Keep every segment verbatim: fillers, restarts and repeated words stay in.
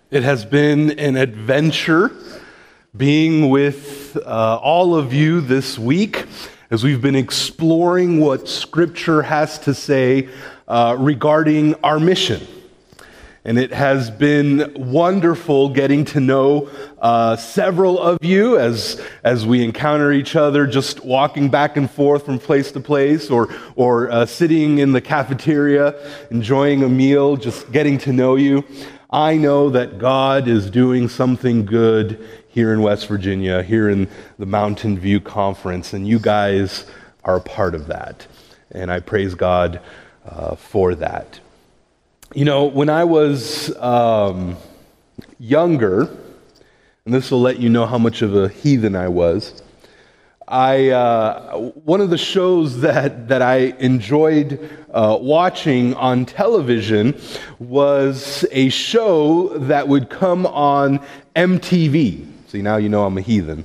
It has been an adventure being with uh, all of you this week as we've been exploring what Scripture has to say uh, regarding our mission. And it has been wonderful getting to know uh, several of you as as we encounter each other, just walking back and forth from place to place, or or uh, sitting in the cafeteria, enjoying a meal, just getting to know you. I know that God is doing something good here in West Virginia, here in the Mountain View Conference, and you guys are a part of that. And I praise God uh, for that. You know, when I was um, younger, and this will let you know how much of a heathen I was, I uh, one of the shows that, that I enjoyed uh, watching on television was a show that would come on M T V. See, now you know I'm a heathen.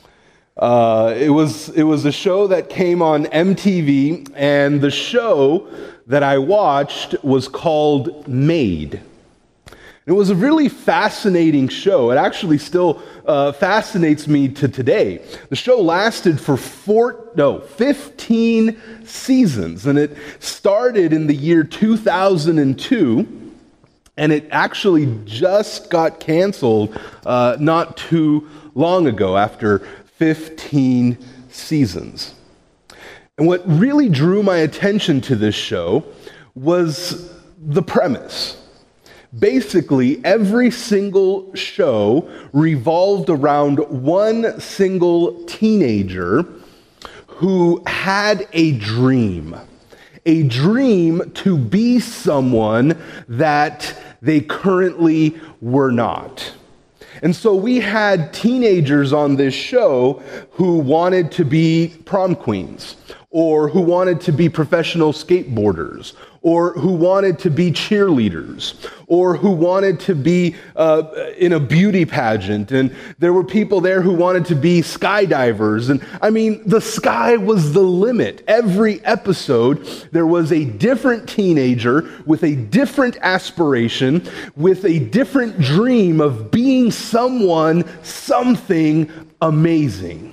Uh, it was it was a show that came on M T V, and the show that I watched was called Made. It was a really fascinating show. It actually still uh, fascinates me to today. The show lasted for four, no, fifteen seasons, and it started in the year two thousand two, and it actually just got canceled uh, not too long ago after fifteen seasons. And what really drew my attention to this show was the premise. Basically, every single show revolved around one single teenager who had a dream. A dream to be someone that they currently were not. And so we had teenagers on this show who wanted to be prom queens, or who wanted to be professional skateboarders, or who wanted to be cheerleaders, or who wanted to be uh, in a beauty pageant. And there were people there who wanted to be skydivers. And I mean, the sky was the limit. Every episode, there was a different teenager with a different aspiration, with a different dream of being someone, something amazing.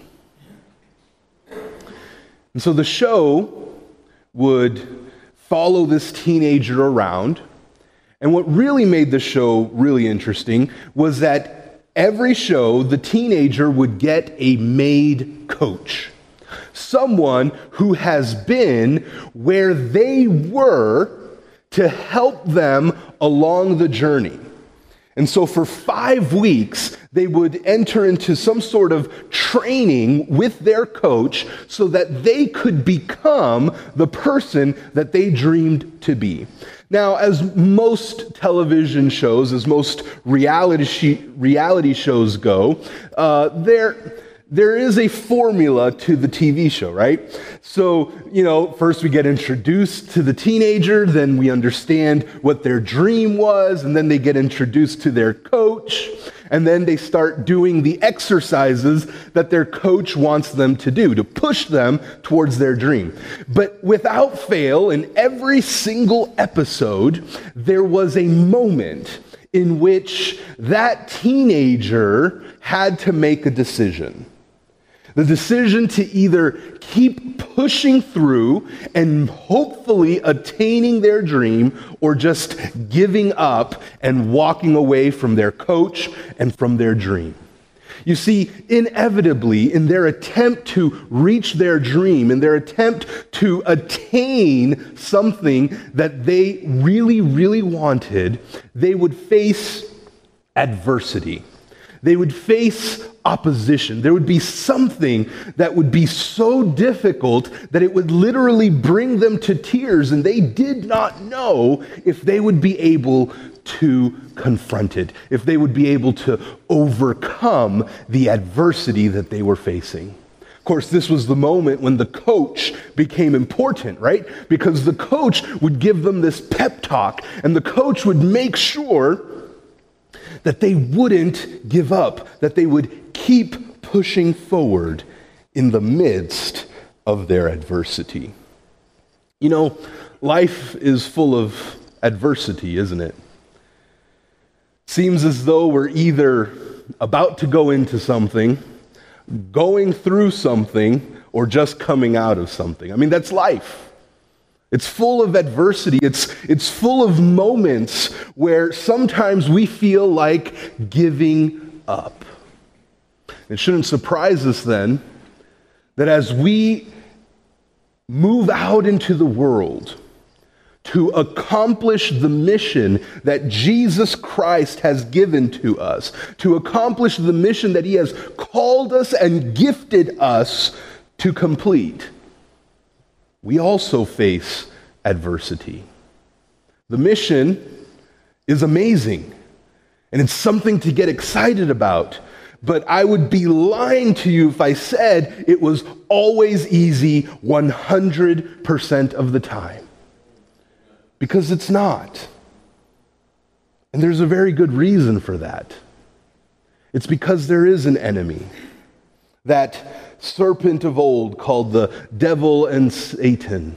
And so the show would follow this teenager around. And what really made the show really interesting was that every show, the teenager would get a made coach. Someone who has been where they were to help them along the journey. And so for five weeks, they would enter into some sort of training with their coach so that they could become the person that they dreamed to be. Now, as most television shows, as most reality sh- reality shows go, uh, there... There is a formula to the T V show, right? So, you know, first we get introduced to the teenager, then we understand what their dream was, and then they get introduced to their coach, and then they start doing the exercises that their coach wants them to do to push them towards their dream. But without fail, in every single episode, there was a moment in which that teenager had to make a decision. The decision to either keep pushing through and hopefully attaining their dream, or just giving up and walking away from their coach and from their dream. You see, inevitably, in their attempt to reach their dream, in their attempt to attain something that they really, really wanted, they would face adversity. They would face opposition. There would be something that would be so difficult that it would literally bring them to tears, and they did not know if they would be able to confront it, if they would be able to overcome the adversity that they were facing. Of course, this was the moment when the coach became important, right? Because the coach would give them this pep talk, and the coach would make sure that they wouldn't give up, that they would keep pushing forward in the midst of their adversity. You know, life is full of adversity, isn't it? Seems as though we're either about to go into something, going through something, or just coming out of something. I mean, that's life. It's full of adversity. It's, it's full of moments where sometimes we feel like giving up. It shouldn't surprise us then that as we move out into the world to accomplish the mission that Jesus Christ has given to us, to accomplish the mission that he has called us and gifted us to complete, we also face adversity. The mission is amazing, and it's something to get excited about. But I would be lying to you if I said it was always easy one hundred percent of the time. Because it's not. And there's a very good reason for that. It's because there is an enemy. That serpent of old called the devil and Satan.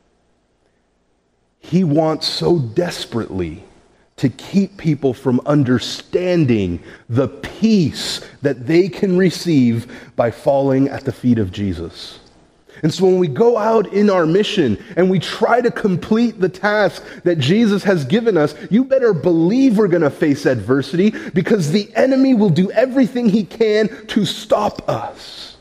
He wants so desperately to keep people from understanding the peace that they can receive by falling at the feet of Jesus. And so when we go out in our mission and we try to complete the task that Jesus has given us, you better believe we're going to face adversity, because the enemy will do everything he can to stop us.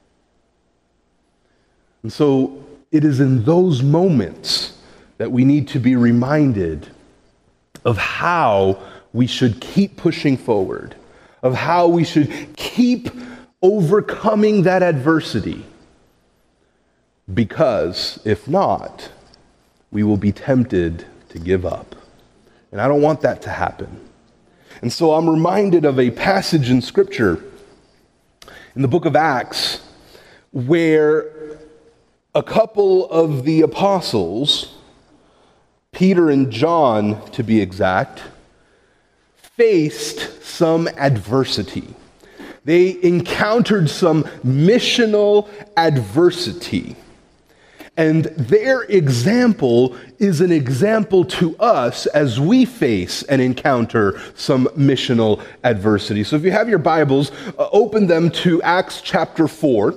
And so it is in those moments that we need to be reminded of how we should keep pushing forward, of how we should keep overcoming that adversity. Because if not, we will be tempted to give up. And I don't want that to happen. And so I'm reminded of a passage in Scripture in the book of Acts where a couple of the apostles, Peter and John to be exact, faced some adversity. They encountered some missional adversity. And their example is an example to us as we face and encounter some missional adversity. So if you have your Bibles, uh, open them to Acts chapter four.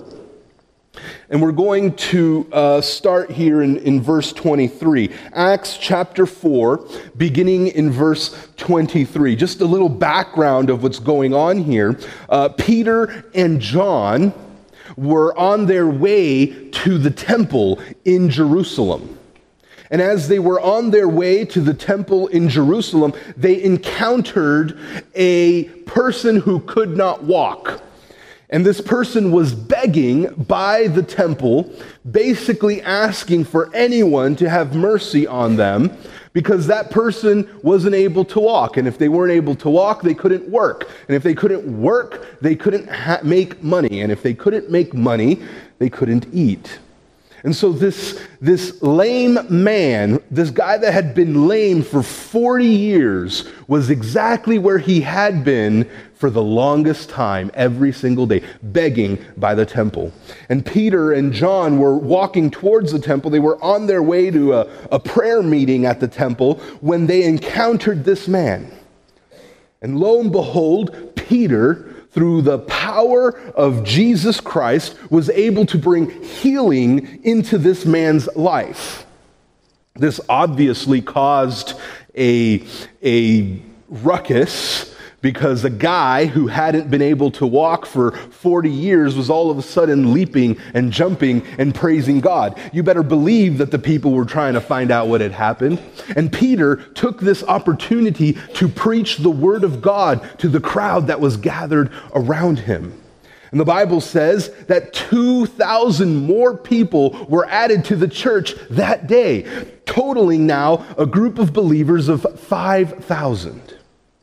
And we're going to uh, start here in, in verse twenty-three. Acts chapter four, beginning in verse twenty-three. Just a little background of what's going on here. Uh, Peter and John were on their way to the temple in Jerusalem. And as they were on their way to the temple in Jerusalem, they encountered a person who could not walk. And this person was begging by the temple, basically asking for anyone to have mercy on them, because that person wasn't able to walk. And if they weren't able to walk, they couldn't work. And if they couldn't work, they couldn't ha- make money. And if they couldn't make money, they couldn't eat. And so this, this lame man, this guy that had been lame for forty years, was exactly where he had been for the longest time, every single day, begging by the temple. And Peter and John were walking towards the temple. They were on their way to a, a prayer meeting at the temple when they encountered this man. And lo and behold, Peter, through the power of Jesus Christ, was able to bring healing into this man's life. This obviously caused a, a ruckus, because a guy who hadn't been able to walk for forty years was all of a sudden leaping and jumping and praising God. You better believe that the people were trying to find out what had happened. And Peter took this opportunity to preach the word of God to the crowd that was gathered around him. And the Bible says that two thousand more people were added to the church that day, totaling now a group of believers of five thousand.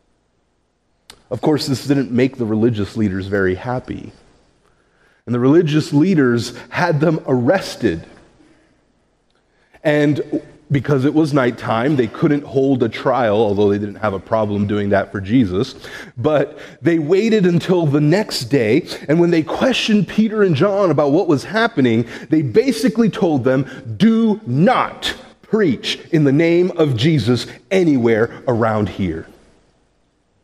Of course, this didn't make the religious leaders very happy. And the religious leaders had them arrested. And because it was nighttime, they couldn't hold a trial, although they didn't have a problem doing that for Jesus. But they waited until the next day, and when they questioned Peter and John about what was happening, they basically told them, do not preach in the name of Jesus anywhere around here.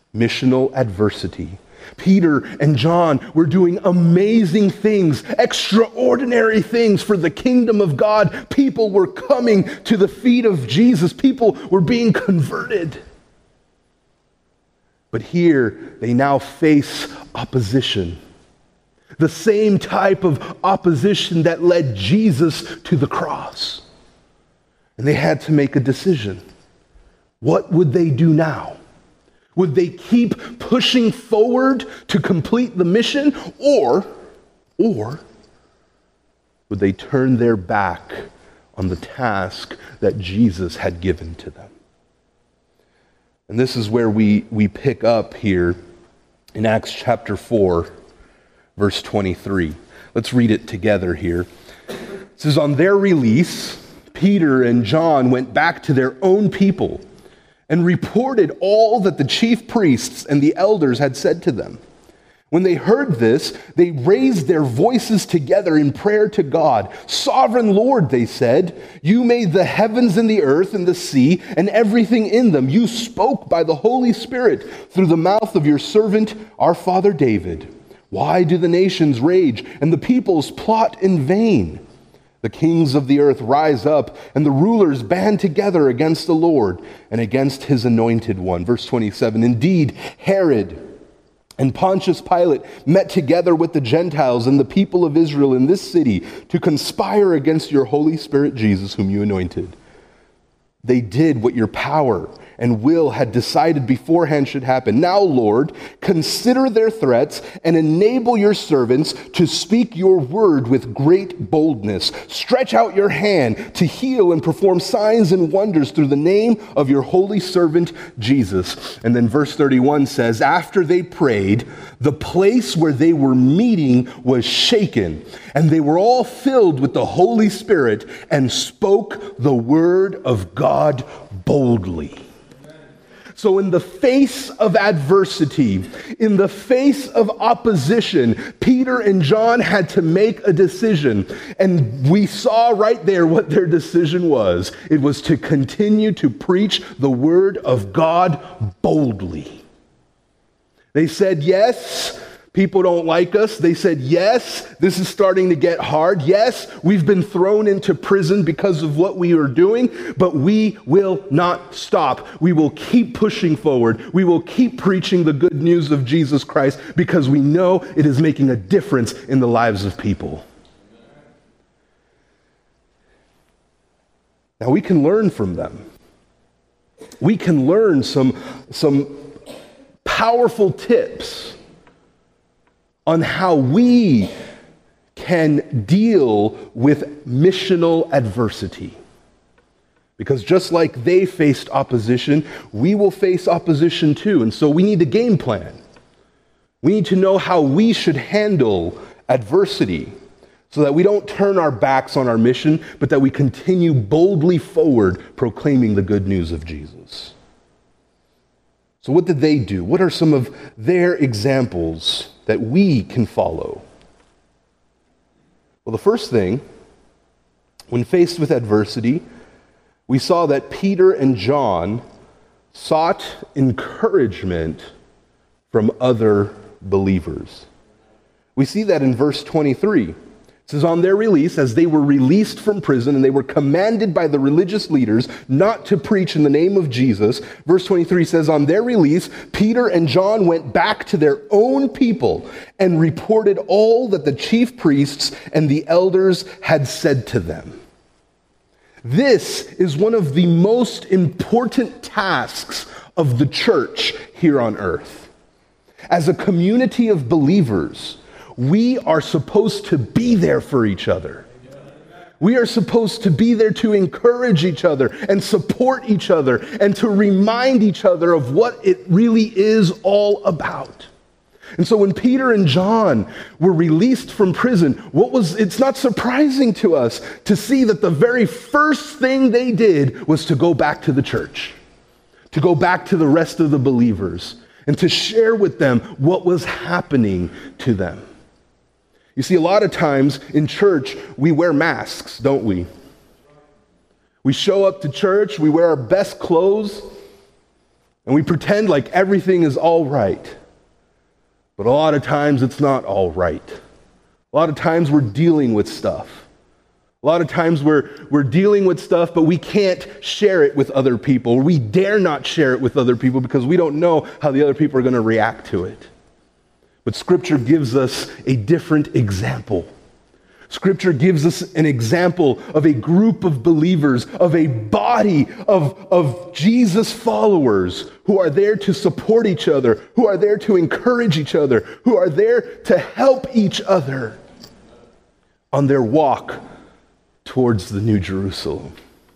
Missional adversity. Peter and John were doing amazing things, extraordinary things for the kingdom of God. People were coming to the feet of Jesus. People were being converted. But here they now face opposition. The same type of opposition that led Jesus to the cross. And they had to make a decision. What would they do now? Would they keep pushing forward to complete the mission, or, or would they turn their back on the task that Jesus had given to them? And this is where we, we pick up here in Acts chapter four, verse twenty-three. Let's read it together here. It says, on their release, Peter and John went back to their own people and reported all that the chief priests and the elders had said to them. When they heard this, they raised their voices together in prayer to God. Sovereign Lord, they said, you made the heavens and the earth and the sea and everything in them. You spoke by the Holy Spirit through the mouth of your servant, our father David. Why do the nations rage and the peoples plot in vain? The kings of the earth rise up, and the rulers band together against the Lord and against his anointed one. Verse twenty-seven, indeed, Herod and Pontius Pilate met together with the Gentiles and the people of Israel in this city to conspire against your Holy Spirit Jesus, whom you anointed. They did what your power and will had decided beforehand should happen. Now, Lord, consider their threats and enable your servants to speak your word with great boldness. Stretch out your hand to heal and perform signs and wonders through the name of your holy servant, Jesus. And then verse thirty-one says, after they prayed, the place where they were meeting was shaken, and they were all filled with the Holy Spirit and spoke the word of God boldly. So in the face of adversity, in the face of opposition, Peter and John had to make a decision. And we saw right there what their decision was. It was to continue to preach the word of God boldly. They said, yes, people don't like us. They said, yes, this is starting to get hard. Yes, we've been thrown into prison because of what we are doing, but we will not stop. We will keep pushing forward. We will keep preaching the good news of Jesus Christ because we know it is making a difference in the lives of people. Now we can learn from them. We can learn some, some powerful tips on how we can deal with missional adversity. Because just like they faced opposition, we will face opposition too. And so we need a game plan. We need to know how we should handle adversity so that we don't turn our backs on our mission, but that we continue boldly forward proclaiming the good news of Jesus. So what did they do? What are some of their examples that we can follow? Well, the first thing, when faced with adversity, we saw that Peter and John sought encouragement from other believers. We see that in verse twenty-three. It says, on their release, as they were released from prison and they were commanded by the religious leaders not to preach in the name of Jesus, verse twenty-three says, on their release, Peter and John went back to their own people and reported all that the chief priests and the elders had said to them. This is one of the most important tasks of the church here on earth. As a community of believers, we are supposed to be there for each other. We are supposed to be there to encourage each other and support each other and to remind each other of what it really is all about. And so when Peter and John were released from prison, what was it's not surprising to us to see that the very first thing they did was to go back to the church, to go back to the rest of the believers, and to share with them what was happening to them. You see, a lot of times in church, we wear masks, don't we? We show up to church, we wear our best clothes, And we pretend like everything is all right. But a lot of times it's not all right. A lot of times we're dealing with stuff. A lot of times we're, we're dealing with stuff, but we can't share it with other people. We dare not share it with other people because we don't know how the other people are going to react to it. But Scripture gives us a different example. Scripture gives us an example of a group of believers, of a body of, of Jesus followers who are there to support each other, who are there to encourage each other, who are there to help each other on their walk towards the New Jerusalem.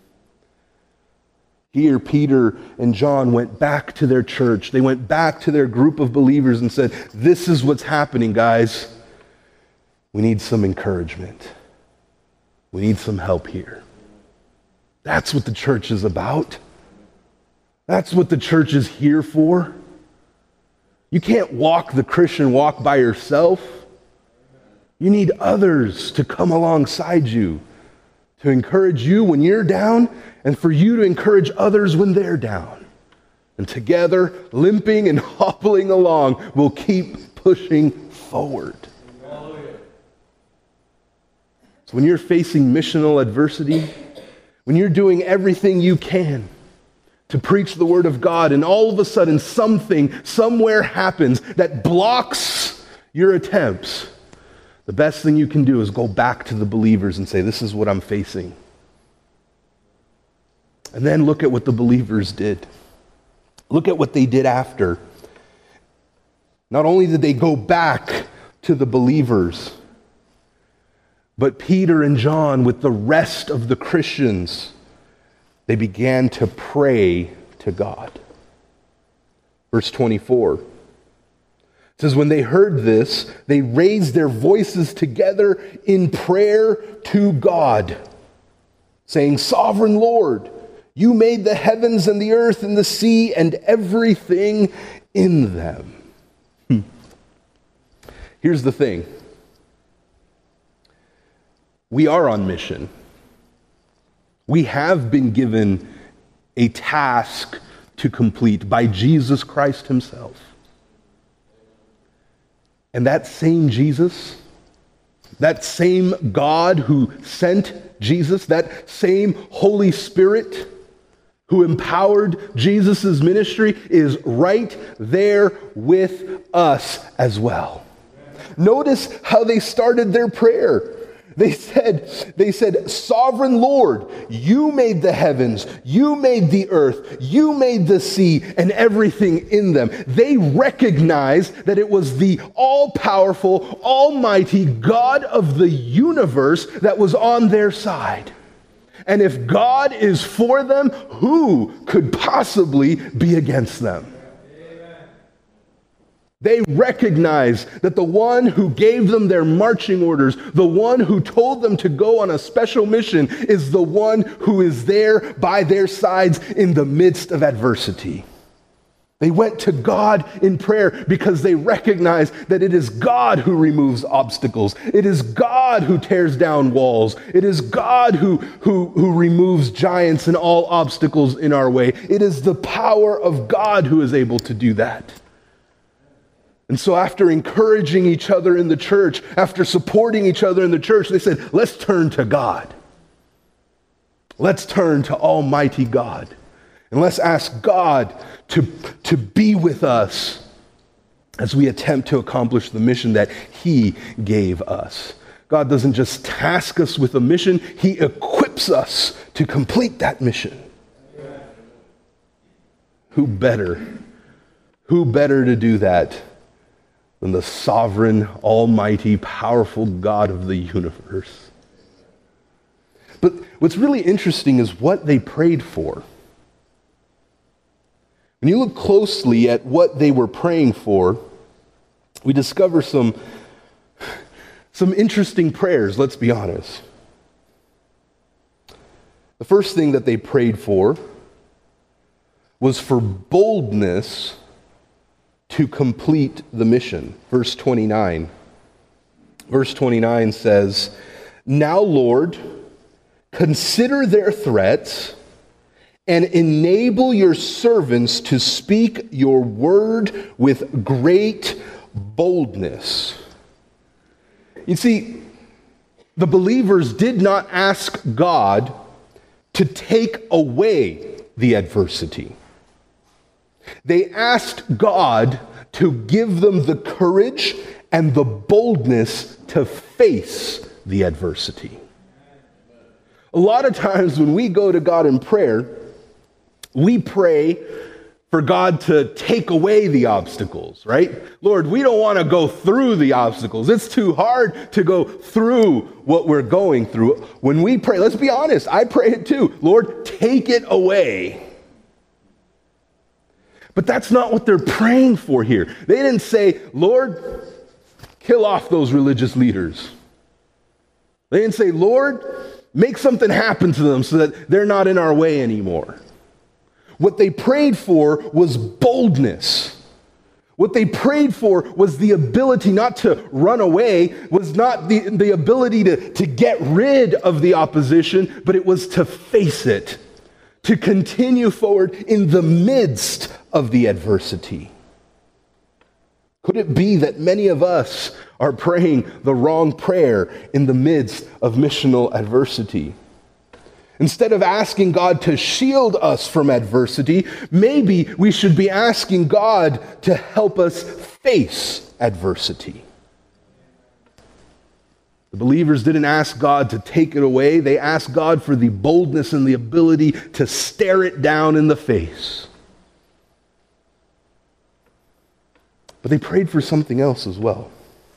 Here, Peter and John went back to their church. They went back to their group of believers and said, "This is what's happening, guys. We need some encouragement. We need some help here." That's what the church is about. That's what the church is here for. You can't walk the Christian walk by yourself. You need others to come alongside you, to encourage you when you're down, and for you to encourage others when they're down. And together, limping and hobbling along, we'll keep pushing forward. So when you're facing missional adversity, when you're doing everything you can to preach the Word of God, and all of a sudden something somewhere happens that blocks your attempts, the best thing you can do is go back to the believers and say, "This is what I'm facing." And then look at what the believers did. Look at what they did after. Not only did they go back to the believers, but Peter and John, with the rest of the Christians, they began to pray to God. Verse twenty-four. It says, when they heard this, they raised their voices together in prayer to God, saying, "Sovereign Lord, you made the heavens and the earth and the sea and everything in them." Hmm. Here's the thing. We are on mission. We have been given a task to complete by Jesus Christ himself. And that same Jesus, that same God who sent Jesus, that same Holy Spirit who empowered Jesus' ministry is right there with us as well. Notice how they started their prayer. They said, they said, "Sovereign Lord, you made the heavens, you made the earth, you made the sea and everything in them." They recognized that it was the all-powerful, almighty God of the universe that was on their side. And if God is for them, who could possibly be against them? They recognize that the one who gave them their marching orders, the one who told them to go on a special mission, is the one who is there by their sides in the midst of adversity. They went to God in prayer because they recognize that it is God who removes obstacles. It is God who tears down walls. It is God who, who, who removes giants and all obstacles in our way. It is the power of God who is able to do that. And so after encouraging each other in the church, after supporting each other in the church, they said, let's turn to God. Let's turn to Almighty God. And let's ask God to, to be with us as we attempt to accomplish the mission that He gave us. God doesn't just task us with a mission, He equips us to complete that mission. Who better? Who better to do that than the sovereign, almighty, powerful God of the universe? But what's really interesting is what they prayed for. When you look closely at what they were praying for, we discover some, some interesting prayers, let's be honest. The first thing that they prayed for was for boldness to complete the mission. Verse twenty-nine. Verse twenty-nine says, "Now, Lord, consider their threats and enable your servants to speak your word with great boldness. You see, the believers did not ask God to take away the adversity. They asked God to give them the courage and the boldness to face the adversity. A lot of times when we go to God in prayer, we pray for God to take away the obstacles, right? Lord, we don't want to go through the obstacles. It's too hard to go through what we're going through. When we pray, let's be honest, I pray it too. Lord, take it away. But that's not what they're praying for here. They didn't say, Lord, kill off those religious leaders. They didn't say, Lord, make something happen to them so that they're not in our way anymore. What they prayed for was boldness. What they prayed for was the ability not to run away, was not the, the ability to, to get rid of the opposition, but it was to face it, to continue forward in the midst of the adversity. Could it be that many of us are praying the wrong prayer in the midst of missional adversity? Instead of asking God to shield us from adversity, maybe we should be asking God to help us face adversity. The believers didn't ask God to take it away. They asked God for the boldness and the ability to stare it down in the face. But they prayed for something else as well.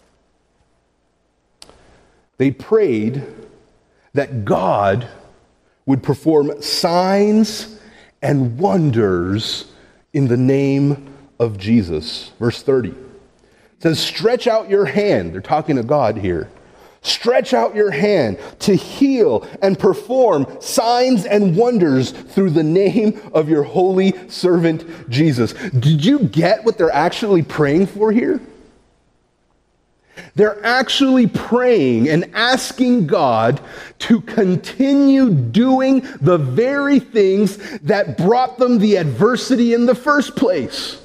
They prayed that God would perform signs and wonders in the name of Jesus. Verse thirty. It says, stretch out your hand. They're talking to God here. Stretch out your hand to heal and perform signs and wonders through the name of your holy servant Jesus. Did you get what they're actually praying for here? They're actually praying and asking God to continue doing the very things that brought them the adversity in the first place.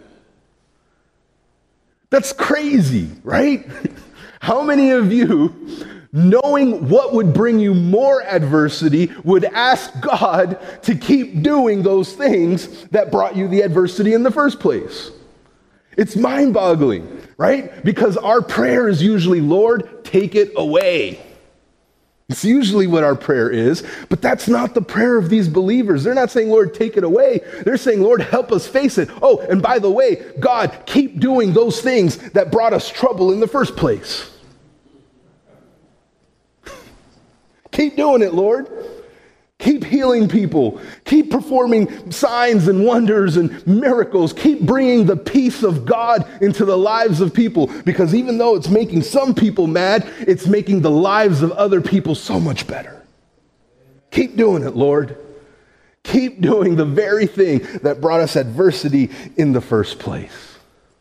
That's crazy, right? How many of you, knowing what would bring you more adversity, would ask God to keep doing those things that brought you the adversity in the first place? It's mind-boggling, right? Because our prayer is usually, Lord, take it away. It's usually what our prayer is, but that's not the prayer of these believers. They're not saying, Lord, take it away. They're saying, Lord, help us face it. Oh, and by the way, God, keep doing those things that brought us trouble in the first place. Keep doing it, Lord. Keep healing people. Keep performing signs and wonders and miracles. Keep bringing the peace of God into the lives of people. Because even though it's making some people mad, it's making the lives of other people so much better. Keep doing it, Lord. Keep doing the very thing that brought us adversity in the first place.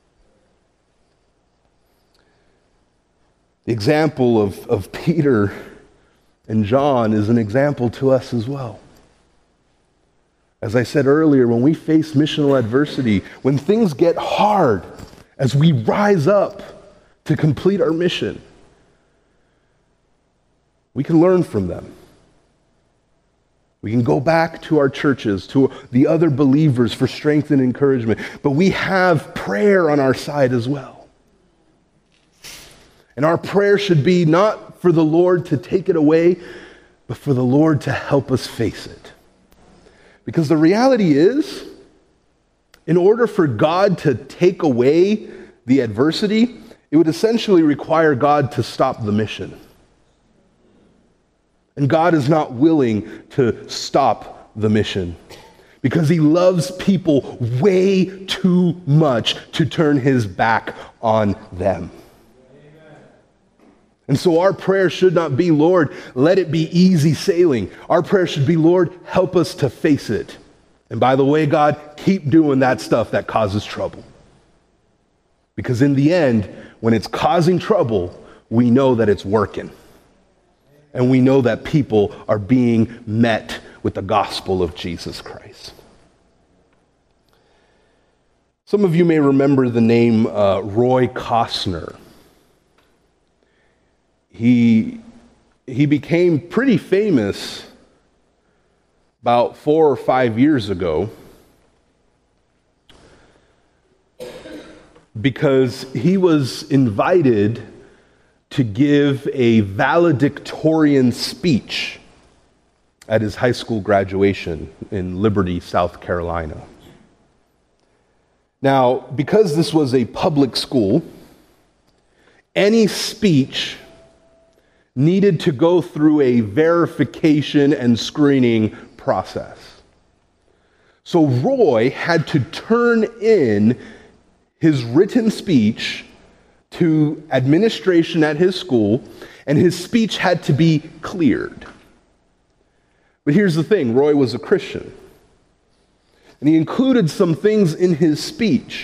The example of, of Peter and John is an example to us as well. As I said earlier, when we face missional adversity, when things get hard, as we rise up to complete our mission, we can learn from them. We can go back to our churches, to the other believers for strength and encouragement, but we have prayer on our side as well. And our prayer should be not for the Lord to take it away, but for the Lord to help us face it. Because the reality is, in order for God to take away the adversity, it would essentially require God to stop the mission. And God is not willing to stop the mission because he loves people way too much to turn his back on them. And so our prayer should not be, Lord, let it be easy sailing. Our prayer should be, Lord, help us to face it. And by the way, God, keep doing that stuff that causes trouble. Because in the end, when it's causing trouble, we know that it's working. And we know that people are being met with the gospel of Jesus Christ. Some of you may remember the name uh, Roy Costner. He, he became pretty famous about four or five years ago because he was invited to give a valedictorian speech at his high school graduation in Liberty, South Carolina. Now, because this was a public school, any speech needed to go through a verification and screening process. So Roy had to turn in his written speech to administration at his school, and his speech had to be cleared. But here's the thing, Roy was a Christian. And he included some things in his speech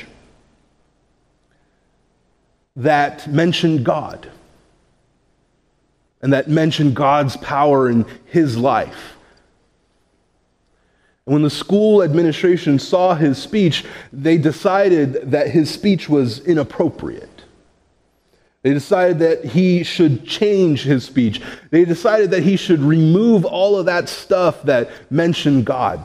that mentioned God and that mentioned God's power in his life. And when the school administration saw his speech, they decided that his speech was inappropriate. They decided that he should change his speech. They decided that he should remove all of that stuff that mentioned God.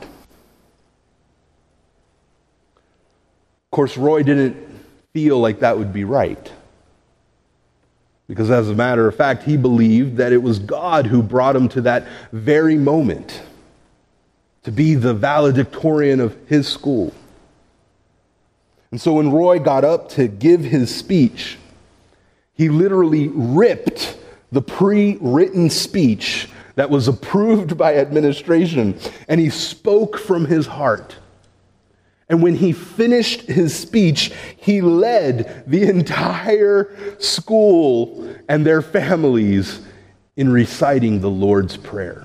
Of course, Roy didn't feel like that would be right. Because as a matter of fact, he believed that it was God who brought him to that very moment to be the valedictorian of his school. And so when Roy got up to give his speech, he literally ripped the pre-written speech that was approved by administration, and he spoke from his heart. And when he finished his speech, he led the entire school and their families in reciting the Lord's Prayer.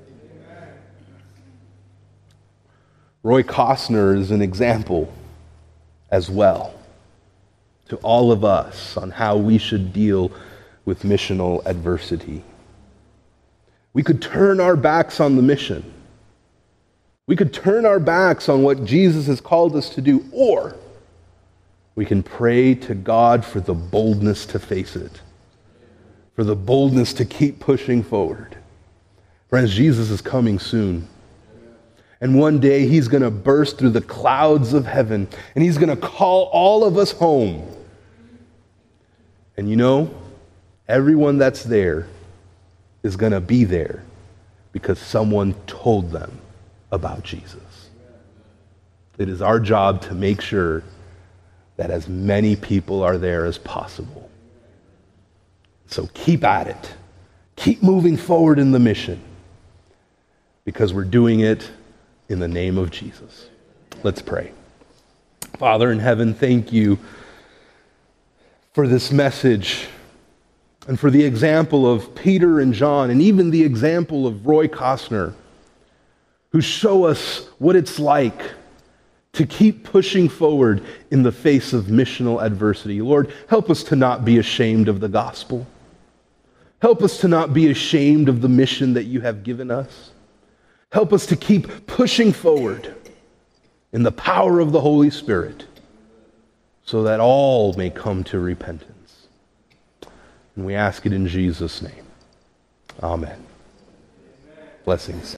Roy Costner is an example as well to all of us on how we should deal with missional adversity. We could turn our backs on the mission. We could turn our backs on what Jesus has called us to do, or we can pray to God for the boldness to face it, for the boldness to keep pushing forward. Friends, Jesus is coming soon. And one day he's going to burst through the clouds of heaven, and he's going to call all of us home. And you know, everyone that's there is going to be there because someone told them about Jesus. It is our job to make sure that as many people are there as possible. So keep at it. Keep moving forward in the mission because we're doing it in the name of Jesus. Let's pray. Father in heaven, thank you for this message and for the example of Peter and John and even the example of Roy Costner, who show us what it's like to keep pushing forward in the face of missional adversity. Lord, help us to not be ashamed of the gospel. Help us to not be ashamed of the mission that you have given us. Help us to keep pushing forward in the power of the Holy Spirit so that all may come to repentance. And we ask it in Jesus' name. Amen. Blessings.